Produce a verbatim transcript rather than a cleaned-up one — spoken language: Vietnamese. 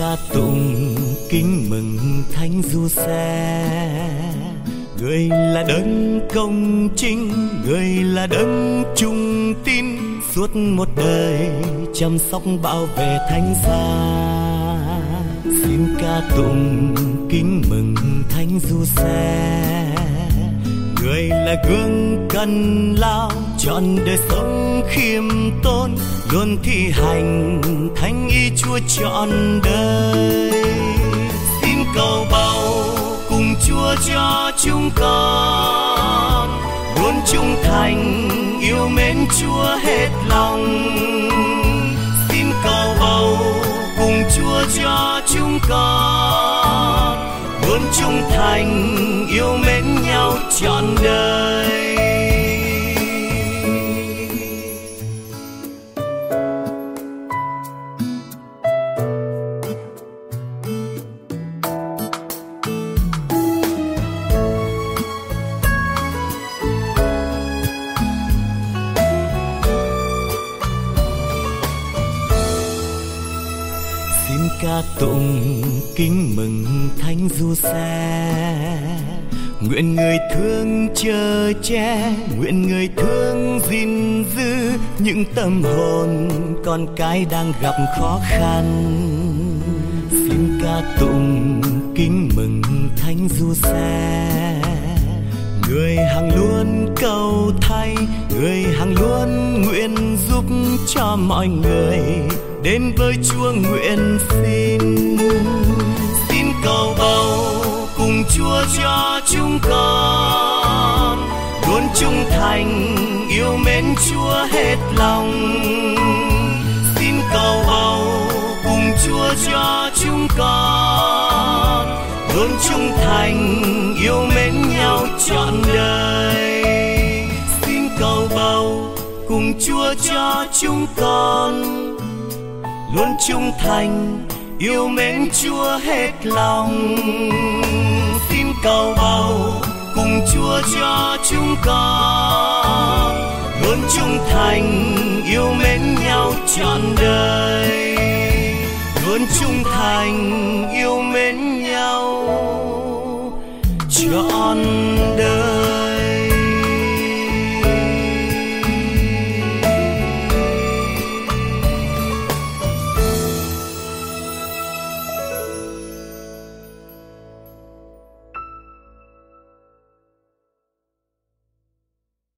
ca tụng kính mừng thánh du xe. Người là đấng công chính, người là đấng trung tín, suốt một đời chăm sóc bảo vệ thánh giá. Xin ca tụng kính mừng thánh du xe. Người là gương cần lao, trọn đời sống khiêm tốn, luôn thi hành thánh ý Chúa trọn đời. Xin cầu bầu cùng Chúa cho chúng con luôn trung thành yêu mến Chúa hết lòng. Xin cầu bầu cùng Chúa cho chúng con luôn trung thành yêu mến nhau trọn đời. Ca tụng kính mừng thánh du xe. Nguyện người thương chở che, nguyện người thương gìn giữ những tâm hồn con cái đang gặp khó khăn. Xin ca tụng kính mừng thánh du xe. Người hằng luôn cầu thay, người hằng luôn nguyện giúp cho mọi người đến với Chúa nguyện xin. Xin cầu bầu cùng Chúa cho chúng con luôn trung thành yêu mến Chúa hết lòng. Xin cầu bầu cùng Chúa cho chúng con luôn trung thành yêu mến nhau trọn đời. Xin cầu bầu cùng Chúa cho chúng con luôn trung thành yêu mến Chúa hết lòng. Xin cầu bầu cùng Chúa cho chúng con luôn trung thành yêu mến nhau trọn đời. Luôn trung thành yêu mến nhau trọn